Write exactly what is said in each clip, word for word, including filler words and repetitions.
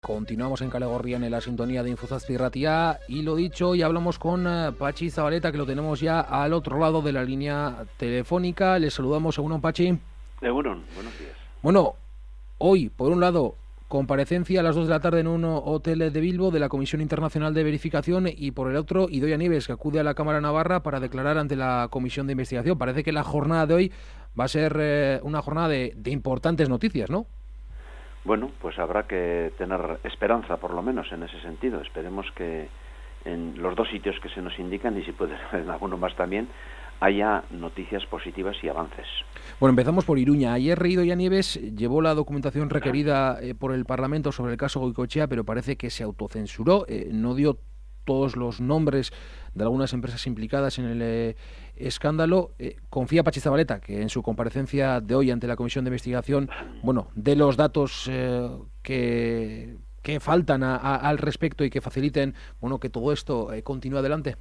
Continuamos en Kale Gorrian en la sintonía de Infozazpi Ratia y lo dicho, ya hablamos con uh, Pachi Zabaleta, que lo tenemos ya al otro lado de la línea telefónica. Les saludamos. Egunon, Pachi. Egunon, buenos días. Bueno, hoy, por un lado, comparecencia a las dos de la tarde en un hotel de Bilbo de la Comisión Internacional de Verificación, y por el otro, Idoia Nieves, que acude a la Cámara Navarra para declarar ante la Comisión de Investigación. Parece que la jornada de hoy va a ser eh, una jornada de, de importantes noticias, ¿no? Bueno, pues habrá que tener esperanza, por lo menos, en ese sentido. Esperemos que en los dos sitios que se nos indican, y si puede ser en alguno más también, haya noticias positivas y avances. Bueno, empezamos por Iruña. Ayer Idoia Nieves llevó la documentación requerida eh, por el Parlamento sobre el caso Goicoechea, pero parece que se autocensuró, eh, no dio todos los nombres de algunas empresas implicadas en el eh, escándalo. Eh, confía Pachi Zabaleta que en su comparecencia de hoy ante la Comisión de Investigación, bueno, dé los datos eh, que, que faltan a, a, al respecto y que faciliten, bueno, que todo esto eh, continúe adelante.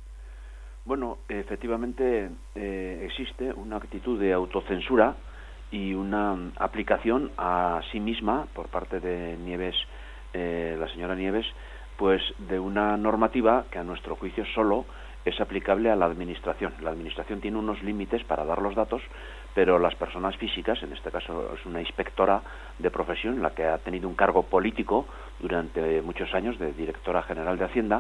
Bueno, efectivamente eh, existe una actitud de autocensura y una aplicación a sí misma por parte de Nieves, eh, la señora Nieves, pues de una normativa que a nuestro juicio solo es aplicable a la administración. La administración tiene unos límites para dar los datos, pero las personas físicas, en este caso es una inspectora de profesión, la que ha tenido un cargo político durante muchos años de directora general de Hacienda,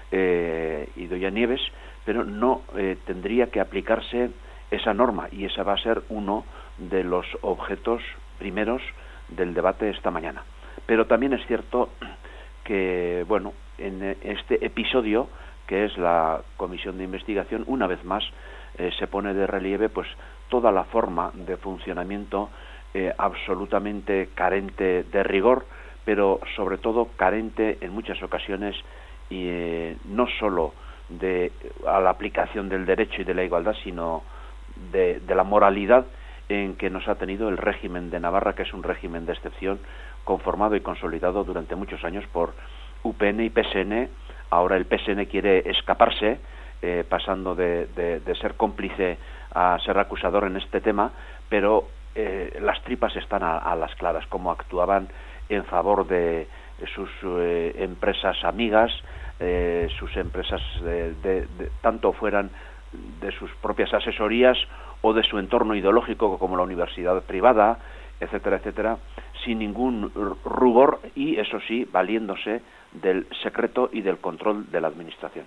eh, Idoia Nieves, pero no eh, tendría que aplicarse esa norma, y esa va a ser uno de los objetos primeros del debate esta mañana. Pero también es cierto que, bueno, en este episodio, que es la comisión de investigación, una vez más eh, se pone de relieve pues toda la forma de funcionamiento eh, absolutamente carente de rigor, pero sobre todo carente en muchas ocasiones, y eh, no solo de a la aplicación del derecho y de la igualdad, sino de, de la moralidad en que nos ha tenido el régimen de Navarra, que es un régimen de excepción conformado y consolidado durante muchos años por U P N y P S N. Ahora el P S N quiere escaparse, eh, pasando de, de, de ser cómplice a ser acusador en este tema, pero eh, las tripas están a, a las claras, como actuaban en favor de sus eh, empresas amigas, eh, sus empresas de, de, de, tanto fueran de sus propias asesorías o de su entorno ideológico, como la universidad privada, etcétera, etcétera, sin ningún rubor, y eso sí, valiéndose del secreto y del control de la administración.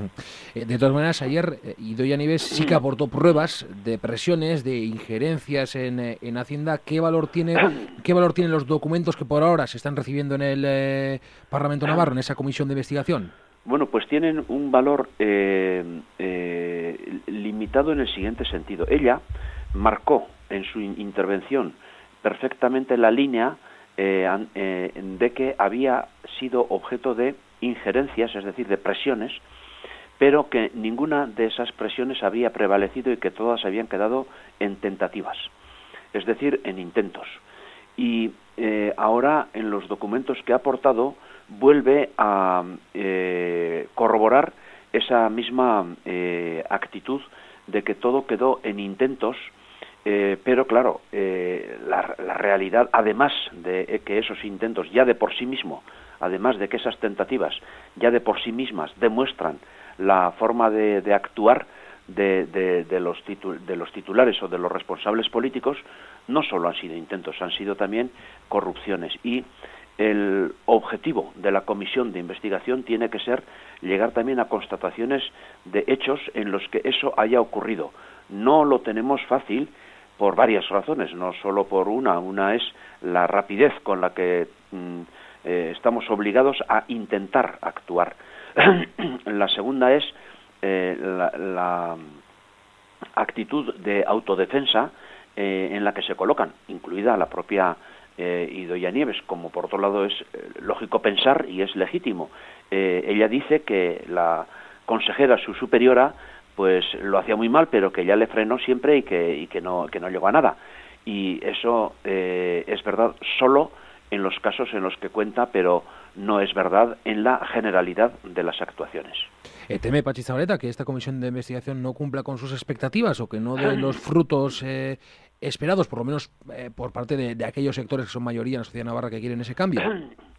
De todas maneras, ayer Idoia Nieves sí que aportó pruebas de presiones, de injerencias en, en Hacienda. ¿Qué valor tiene, qué valor tienen los documentos que por ahora se están recibiendo en el eh, Parlamento Navarro, en esa comisión de investigación? Bueno, pues tienen un valor eh, eh, limitado en el siguiente sentido. Ella marcó en su intervención perfectamente la línea eh, eh, de que había sido objeto de injerencias, es decir, de presiones, pero que ninguna de esas presiones había prevalecido y que todas habían quedado en tentativas, es decir, en intentos. Y eh, ahora, en los documentos que ha aportado, vuelve a eh, corroborar esa misma eh, actitud de que todo quedó en intentos, eh, pero claro, eh, la, la realidad, además de que esos intentos ya de por sí mismo, además de que esas tentativas ya de por sí mismas demuestran la forma de, de actuar de, de, de, los titu, de los titulares o de los responsables políticos, no solo han sido intentos, han sido también corrupciones. Y el objetivo de la comisión de investigación tiene que ser llegar también a constataciones de hechos en los que eso haya ocurrido. No lo tenemos fácil por varias razones, no solo por una. Una es la rapidez con la que mm, eh, estamos obligados a intentar actuar. La segunda es eh, la, la actitud de autodefensa eh, en la que se colocan, incluida la propia eh, Idoia Nieves, como por otro lado es eh, lógico pensar y es legítimo. Eh, ella dice que la consejera, su superiora, pues lo hacía muy mal, pero que ella le frenó siempre y que, y que, no, que no llegó a nada. Y eso eh, es verdad solo en los casos en los que cuenta, pero no es verdad en la generalidad de las actuaciones. Eh, ¿Teme Pachi Zabaleta que esta comisión de investigación no cumpla con sus expectativas o que no dé los frutos eh, esperados, por lo menos eh, por parte de, de aquellos sectores que son mayoría en la sociedad navarra que quieren ese cambio?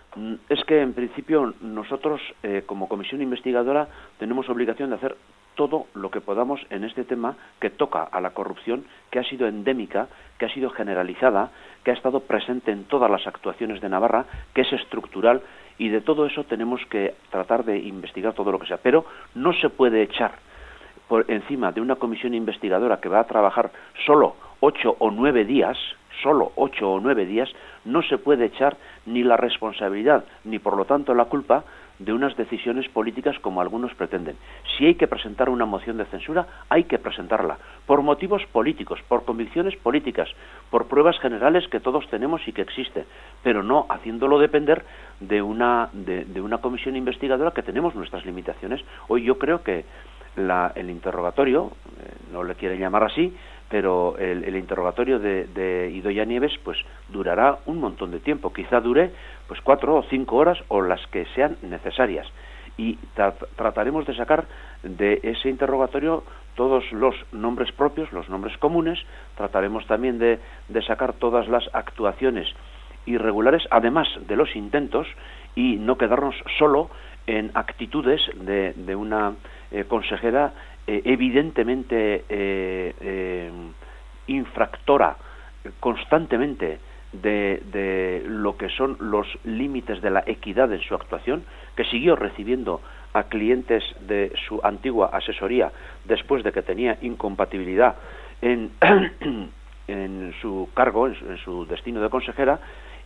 Es que, en principio, nosotros, eh, como comisión investigadora, tenemos obligación de hacer todo lo que podamos en este tema que toca a la corrupción, que ha sido endémica, que ha sido generalizada, que ha estado presente en todas las actuaciones de Navarra, que es estructural, y de todo eso tenemos que tratar de investigar todo lo que sea. Pero no se puede echar por encima de una comisión investigadora que va a trabajar solo ocho o nueve días, solo ocho o nueve días, no se puede echar ni la responsabilidad, ni por lo tanto la culpa de unas decisiones políticas como algunos pretenden. Si hay que presentar una moción de censura, hay que presentarla, por motivos políticos, por convicciones políticas, por pruebas generales que todos tenemos y que existen, pero no haciéndolo depender de una, de, de una comisión investigadora que tenemos nuestras limitaciones. Hoy yo creo que la, el interrogatorio, eh, no le quieren llamar así, pero el, el interrogatorio de, de Idoia Nieves pues durará un montón de tiempo, quizá dure pues cuatro o cinco horas o las que sean necesarias, y tra trataremos de sacar de ese interrogatorio todos los nombres propios, los nombres comunes, trataremos también de, de sacar todas las actuaciones irregulares, además de los intentos, y no quedarnos solo en actitudes de, de una eh, consejera eh, evidentemente eh, eh, infractora constantemente de, de lo que son los límites de la equidad en su actuación, que siguió recibiendo a clientes de su antigua asesoría después de que tenía incompatibilidad en, en su cargo, en su, en su destino de consejera,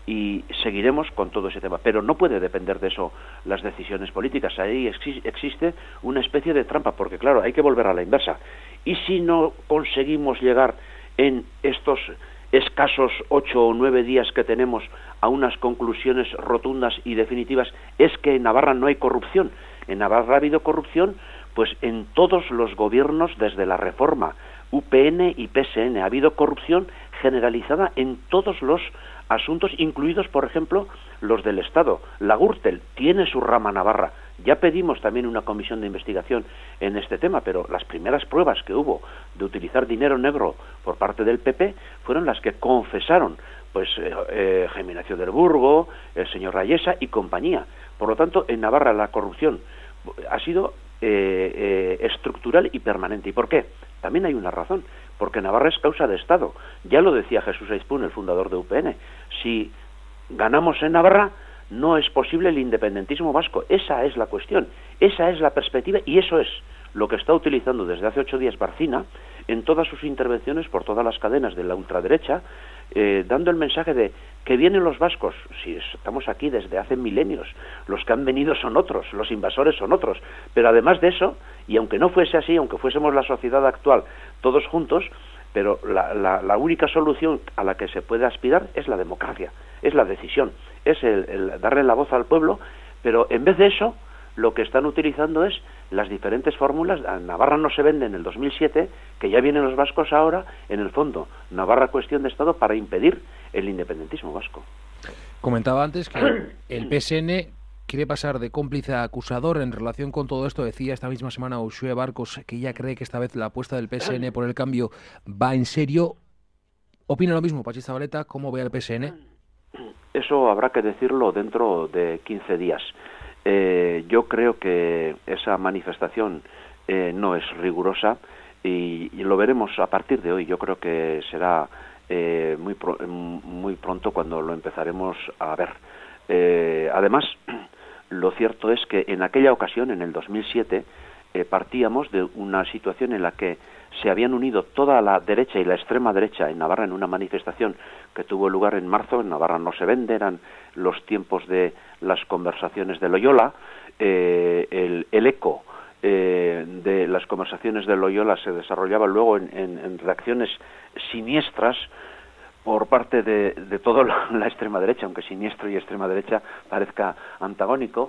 y seguiremos con todo ese tema. Pero no puede depender de eso las decisiones políticas. Ahí existe una especie de trampa, porque claro, hay que volver a la inversa. Y si no conseguimos llegar en estos escasos ocho o nueve días que tenemos a unas conclusiones rotundas y definitivas, es que en Navarra no hay corrupción. En Navarra ha habido corrupción pues en todos los gobiernos desde la reforma, U P N y P S N. Ha habido corrupción generalizada en todos los asuntos, incluidos, por ejemplo, los del Estado. La Gürtel tiene su rama Navarra. Ya pedimos también una comisión de investigación en este tema, pero las primeras pruebas que hubo de utilizar dinero negro por parte del P P fueron las que confesaron pues eh, eh, Jaime Ignacio del Burgo, el señor Rayesa y compañía. Por lo tanto, en Navarra la corrupción ha sido eh, eh, estructural y permanente. ¿Y por qué? También hay una razón, porque Navarra es causa de Estado. Ya lo decía Jesús Aizpún, el fundador de U P N. Si ganamos en Navarra, no es posible el independentismo vasco. Esa es la cuestión, esa es la perspectiva, y eso es lo que está utilizando desde hace ocho días Barcina en todas sus intervenciones por todas las cadenas de la ultraderecha, eh, dando el mensaje de que vienen los vascos. Si estamos aquí desde hace milenios, los que han venido son otros, los invasores son otros, pero además de eso, y aunque no fuese así, aunque fuésemos la sociedad actual todos juntos, pero la, la, la única solución a la que se puede aspirar es la democracia, es la decisión, es el, el darle la voz al pueblo, pero en vez de eso, lo que están utilizando es las diferentes fórmulas. Navarra no se vende en el dos mil siete, que ya vienen los vascos ahora, en el fondo, Navarra cuestión de Estado para impedir el independentismo vasco. Comentaba antes que el P S N quiere pasar de cómplice a acusador en relación con todo esto. Decía esta misma semana Uxue Barcos que ella cree que esta vez la apuesta del P S N por el cambio va en serio. ¿Opina lo mismo Patxi Zabaleta? ¿Cómo ve al P S N? Eso habrá que decirlo dentro de quince días. Eh, yo creo que esa manifestación eh, no es rigurosa y, y lo veremos a partir de hoy. Yo creo que será eh, muy, pro, muy pronto cuando lo empezaremos a ver. Eh, además, lo cierto es que en aquella ocasión, en el dos mil siete, eh, partíamos de una situación en la que se habían unido toda la derecha y la extrema derecha en Navarra en una manifestación que tuvo lugar en marzo. En Navarra no se vende, eran los tiempos de las conversaciones de Loyola. Eh, el, el eco eh, de las conversaciones de Loyola se desarrollaba luego en, en, en reacciones siniestras por parte de, de toda la, la extrema derecha, aunque siniestro y extrema derecha parezca antagónico,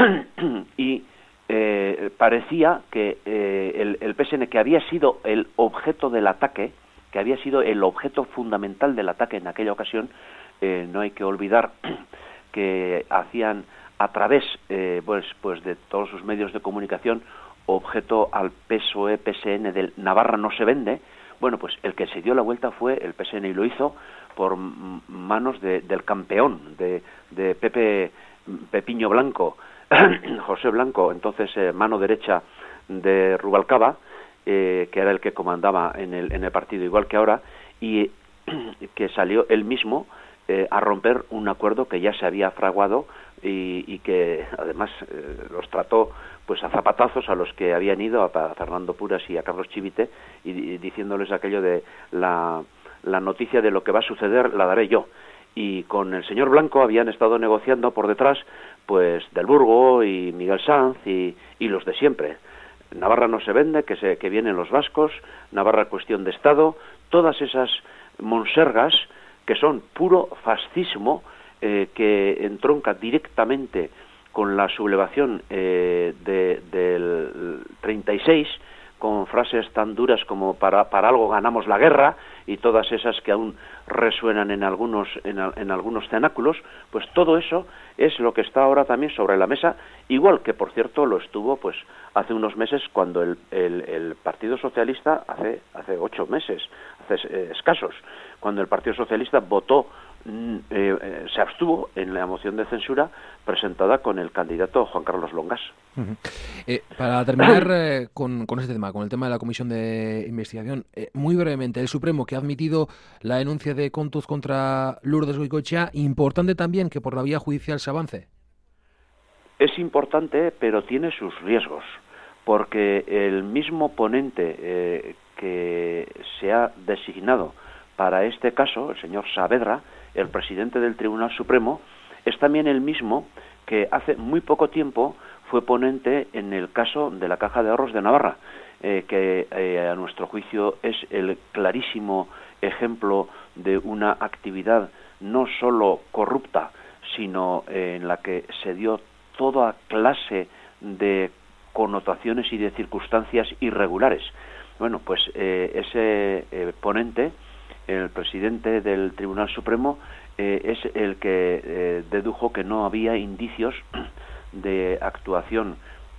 y Eh, parecía que eh, el, el P S N, que había sido el objeto del ataque, que había sido el objeto fundamental del ataque en aquella ocasión, eh, no hay que olvidar que hacían a través eh, pues, pues de todos sus medios de comunicación objeto al P S O E P S N del Navarra no se vende. Bueno, pues el que se dio la vuelta fue el P S N y lo hizo por manos de, del campeón, de, de Pepe Pepiño Blanco, José Blanco, entonces eh, mano derecha de Rubalcaba, eh, que era el que comandaba en el, en el partido igual que ahora, y que salió él mismo eh, a romper un acuerdo que ya se había fraguado y, y que además eh, los trató pues a zapatazos a los que habían ido, a Fernando Puras y a Carlos Chivite, y, y diciéndoles aquello de la, la noticia de lo que va a suceder la daré yo. Y con el señor Blanco habían estado negociando por detrás pues Del Burgo y Miguel Sanz y, y los de siempre. Navarra no se vende, que, se, que vienen los vascos, Navarra cuestión de Estado, todas esas monsergas que son puro fascismo, eh, que entronca directamente con la sublevación eh, de, del treinta y seis, con frases tan duras como para, para algo ganamos la guerra, y todas esas que aún resuenan en algunos, en, en algunos cenáculos, pues todo eso es lo que está ahora también sobre la mesa, igual que, por cierto, lo estuvo pues hace unos meses cuando el, el, el Partido Socialista, hace, hace ocho meses, hace eh, escasos, cuando el Partido Socialista votó, eh, eh, se abstuvo en la moción de censura presentada con el candidato Juan Carlos Longas. Uh-huh. Eh, para terminar eh, con, con este tema, con el tema de la comisión de investigación, eh, muy brevemente, el Supremo, que ha admitido la denuncia de Kontuz contra Lourdes Goicoechea, importante también que por la vía judicial se avance. Es importante, pero tiene sus riesgos, porque el mismo ponente eh, que se ha designado para este caso, el señor Saavedra, el presidente del Tribunal Supremo, es también el mismo que hace muy poco tiempo fue ponente en el caso de la Caja de Ahorros de Navarra, eh, que eh, a nuestro juicio es el clarísimo ejemplo de una actividad no solo corrupta, sino eh, en la que se dio toda clase de connotaciones y de circunstancias irregulares. Bueno, pues eh, ese eh, ponente, el presidente del Tribunal Supremo, eh, es el que eh, dedujo que no había indicios de actuación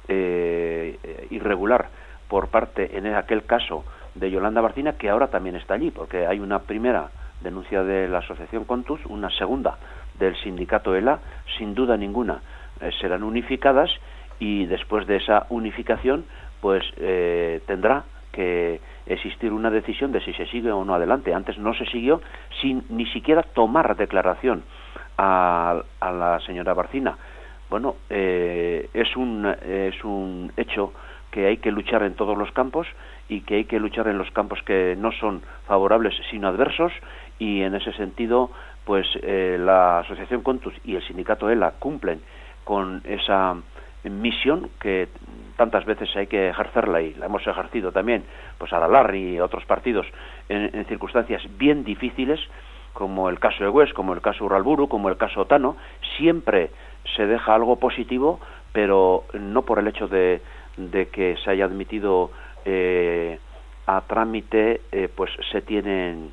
eh, irregular por parte, en aquel caso, de Yolanda Barcina, que ahora también está allí, porque hay una primera denuncia de la asociación Kontuz, una segunda del sindicato ELA, sin duda ninguna eh, serán unificadas, y después de esa unificación pues eh, tendrá que existir una decisión de si se sigue o no adelante. Antes no se siguió sin ni siquiera tomar declaración a, a la señora Barcina. Bueno, eh, es un es un hecho que hay que luchar en todos los campos, y que hay que luchar en los campos que no son favorables sino adversos, y en ese sentido pues eh, la asociación Kontuz y el sindicato ELA cumplen con esa misión que tantas veces hay que ejercerla, y la hemos ejercido también pues Aralar y otros partidos en, en circunstancias bien difíciles, como el caso de Hues, como el caso Urralburu, como el caso Otano. Siempre se deja algo positivo, pero no por el hecho de, de que se haya admitido eh, a trámite, eh, pues se tienen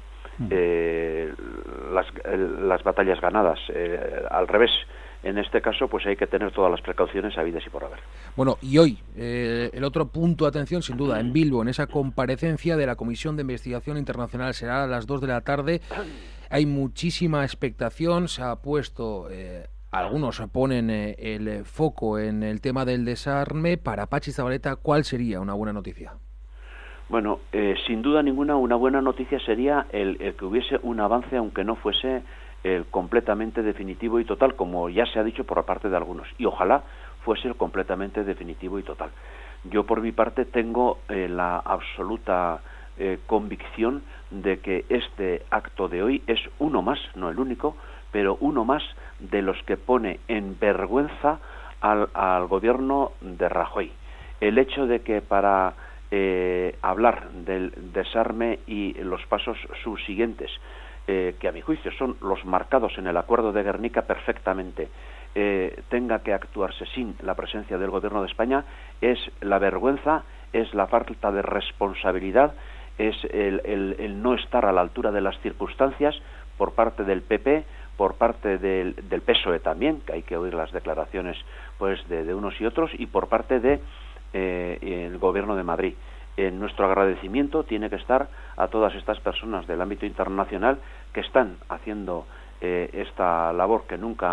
eh, las, las batallas ganadas. Eh, al revés, en este caso pues hay que tener todas las precauciones habidas y por haber. Bueno, y hoy eh, el otro punto de atención, sin duda, en Bilbo, en esa comparecencia de la Comisión de Investigación Internacional, será a las dos de la tarde. Hay muchísima expectación, se ha puesto, eh, algunos ponen eh, el foco en el tema del desarme. Para Patxi Zabaleta, ¿cuál sería una buena noticia? Bueno, eh, sin duda ninguna, una buena noticia sería el, el que hubiese un avance, aunque no fuese el completamente definitivo y total, como ya se ha dicho por parte de algunos, y ojalá fuese el completamente definitivo y total. Yo por mi parte tengo eh, la absoluta eh, convicción de que este acto de hoy es uno más, no el único, pero uno más de los que pone en vergüenza al, al gobierno de Rajoy. El hecho de que para eh, hablar del desarme y los pasos subsiguientes, Eh, que a mi juicio son los marcados en el acuerdo de Guernica perfectamente, eh, tenga que actuarse sin la presencia del Gobierno de España, es la vergüenza, es la falta de responsabilidad, es el, el, el no estar a la altura de las circunstancias por parte del P P, por parte del, del P S O E también, que hay que oír las declaraciones pues de, de unos y otros, y por parte de eh, el Gobierno de Madrid. Eh, nuestro agradecimiento tiene que estar a todas estas personas del ámbito internacional que están haciendo eh, esta labor que nunca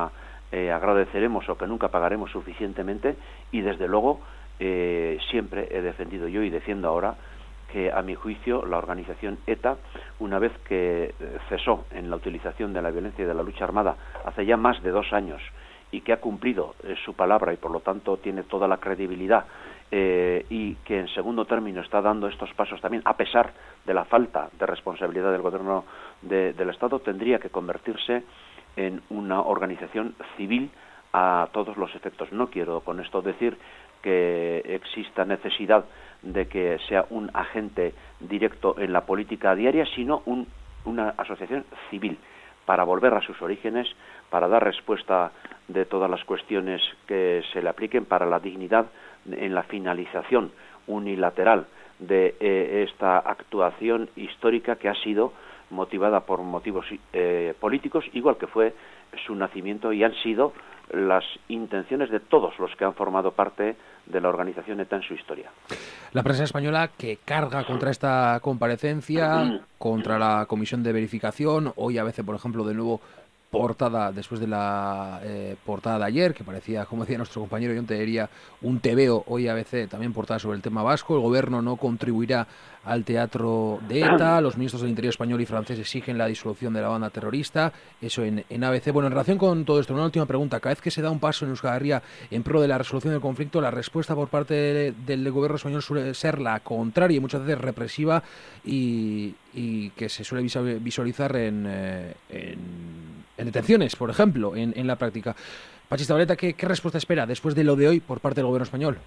eh, agradeceremos o que nunca pagaremos suficientemente, y desde luego eh, siempre he defendido yo y defiendo ahora que, a mi juicio, la organización ETA, una vez que cesó en la utilización de la violencia y de la lucha armada hace ya más de dos años y que ha cumplido eh, su palabra y por lo tanto tiene toda la credibilidad, eh, y que en segundo término está dando estos pasos también a pesar de la falta de responsabilidad del gobierno de, del Estado, tendría que convertirse en una organización civil a todos los efectos. No quiero con esto decir que exista necesidad de que sea un agente directo en la política diaria, sino un, una asociación civil para volver a sus orígenes, para dar respuesta de todas las cuestiones que se le apliquen, para la dignidad en la finalización unilateral de eh, esta actuación histórica que ha sido motivada por motivos eh, políticos, igual que fue su nacimiento y han sido las intenciones de todos los que han formado parte de la organización ETA en su historia. La prensa española que carga contra esta comparecencia, contra la comisión de verificación, hoy a veces, por ejemplo, de nuevo portada, después de la eh, portada de ayer, que parecía, como decía nuestro compañero John Tellería, un tebeo, hoy A B C también portada sobre el tema vasco. El gobierno no contribuirá al teatro de ETA, los ministros del Interior español y francés exigen la disolución de la banda terrorista, eso en, en A B C. Bueno, en relación con todo esto, una última pregunta: cada vez que se da un paso en Euskal Herria en pro de la resolución del conflicto, la respuesta por parte de, del gobierno español suele ser la contraria y muchas veces represiva, y, y que se suele visualizar en, eh, en en detenciones, por ejemplo, en, en la práctica. Patxi Zabaleta, ¿qué, ¿qué respuesta espera después de lo de hoy por parte del gobierno español?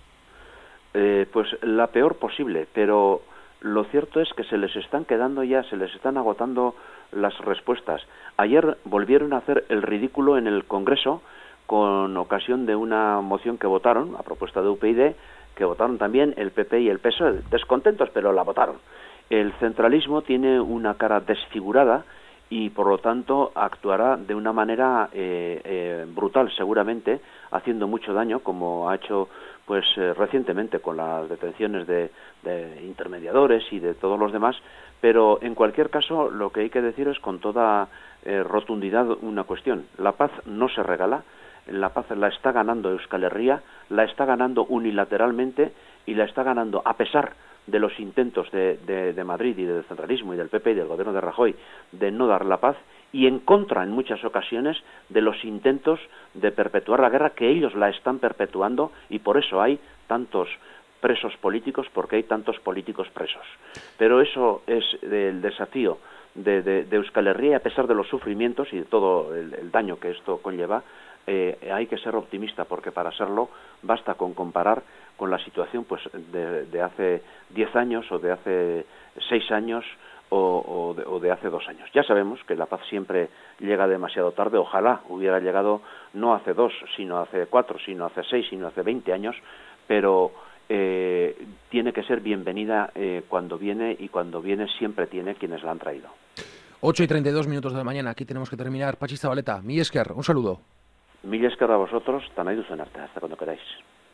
Eh, pues la peor posible, pero lo cierto es que se les están quedando ya, se les están agotando las respuestas. Ayer volvieron a hacer el ridículo en el Congreso con ocasión de una moción que votaron, a propuesta de U P Ydy, que votaron también el P P y el P S O E, descontentos, pero la votaron. El centralismo tiene una cara desfigurada y por lo tanto actuará de una manera eh, eh, brutal, seguramente, haciendo mucho daño, como ha hecho pues eh, recientemente con las detenciones de, de intermediadores y de todos los demás. Pero en cualquier caso, lo que hay que decir es con toda eh, rotundidad una cuestión: la paz no se regala, la paz la está ganando Euskal Herria, la está ganando unilateralmente y la está ganando a pesar de los intentos de, de, de Madrid y del centralismo y del P P y del gobierno de Rajoy de no dar la paz, y en contra en muchas ocasiones de los intentos de perpetuar la guerra, que ellos la están perpetuando, y por eso hay tantos presos políticos, porque hay tantos políticos presos. Pero eso es el desafío de, de, de Euskal Herria, a pesar de los sufrimientos y de todo el, el daño que esto conlleva. Eh, hay que ser optimista, porque para serlo basta con comparar con la situación pues de, de hace diez años o de hace seis años o, o, de, o de hace dos años. Ya sabemos que la paz siempre llega demasiado tarde. Ojalá hubiera llegado no hace dos, sino hace cuatro, sino hace seis, sino hace veinte años, pero eh, tiene que ser bienvenida eh, cuando viene, y cuando viene siempre tiene quienes la han traído. ocho y treinta y dos minutos de la mañana, aquí tenemos que terminar. Patxi Zabaleta, mi esker, un saludo. Mil esker a vosotros, tanai duzen arte, hasta cuando queráis.